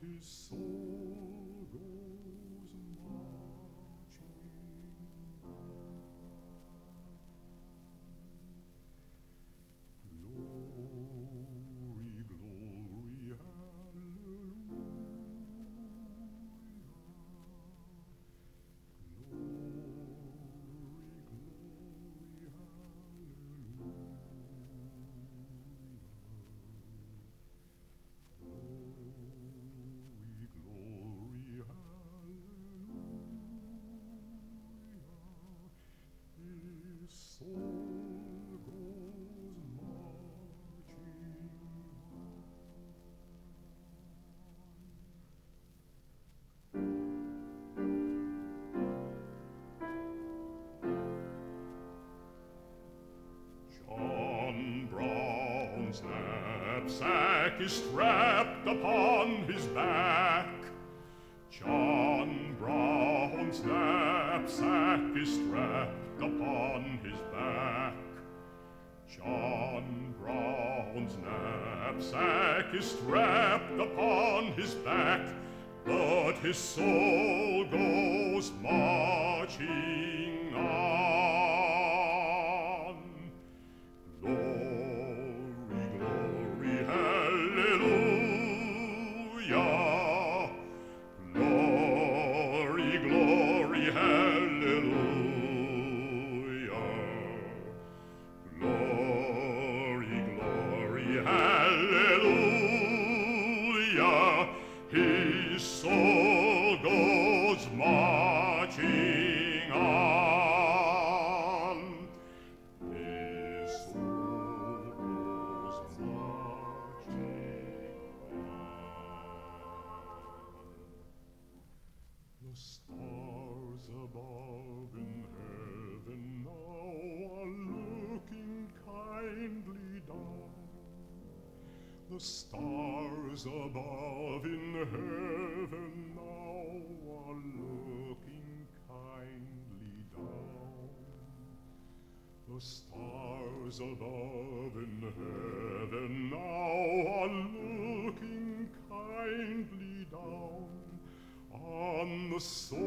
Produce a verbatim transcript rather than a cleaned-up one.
his soul goes marching on. Glory, glory, hallelujah. Soul goes marching on. John Brown's knapsack is strapped upon his back. John Brown's knapsack is strapped upon his back. John Brown's knapsack is strapped upon his back, but his soul goes marching on. Glory, glory, hallelujah. Glory, glory, hallelujah. Glory, glory, hallelujah. His soul goes marching on. His soul goes marching on. The stars above in heaven now are looking kindly down. The stars above in heaven now are looking kindly down. The stars above in heaven now are looking kindly down on the soul